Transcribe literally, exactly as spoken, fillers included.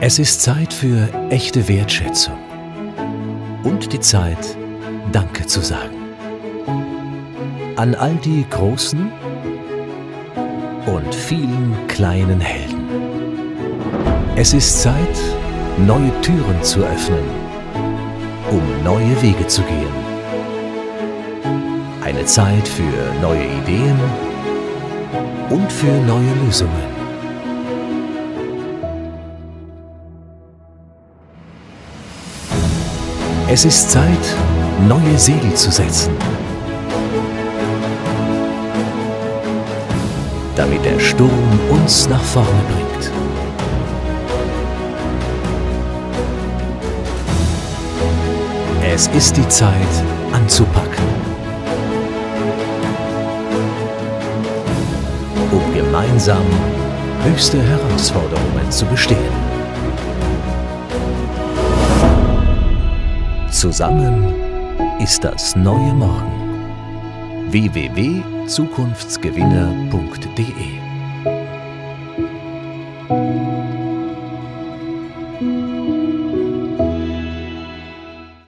Es ist Zeit für echte Wertschätzung und die Zeit, Danke zu sagen. An all die großen und vielen kleinen Helden. Es ist Zeit, neue Türen zu öffnen, um neue Wege zu gehen. Eine Zeit für neue Ideen und für neue Lösungen. Es ist Zeit, neue Segel zu setzen, damit der Sturm uns nach vorne bringt. Es ist die Zeit, anzupacken, um gemeinsam höchste Herausforderungen zu bestehen. Zusammen ist das neue Morgen. w w w punkt zukunftsgewinner punkt de